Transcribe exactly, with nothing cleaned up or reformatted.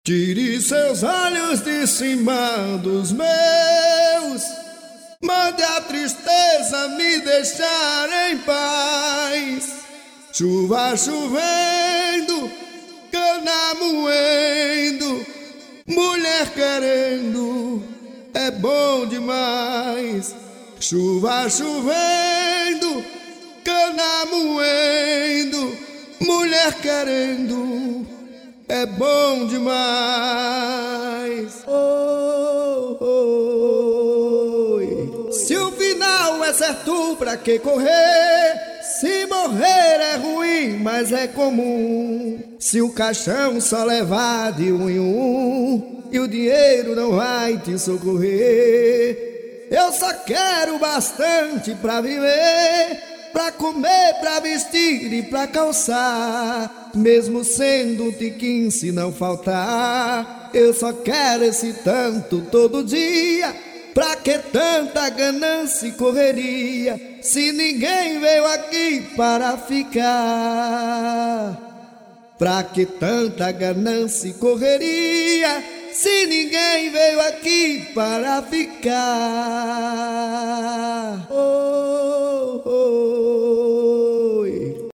Tire seus olhos de cima dos meus, mande a tristeza me deixar em paz. Chuva chovendo, cana moendo, mulher querendo, é bom demais. Chuva chovendo, cana moendo, mulher querendo, é bom demais. Oh, oh, oh. Se o final é certo, pra que correr? Se morrer é ruim, mas é comum. Se o caixão só levar de um em um e o dinheiro não vai te socorrer, eu só quero bastante pra viver, pra comer, pra vestir e pra calçar. Mesmo sendo um tiquinho se não faltar, eu só quero esse tanto todo dia. Pra que tanta ganância e correria, se ninguém veio aqui para ficar? Pra que tanta ganância e correria, se ninguém veio aqui para ficar? Oh.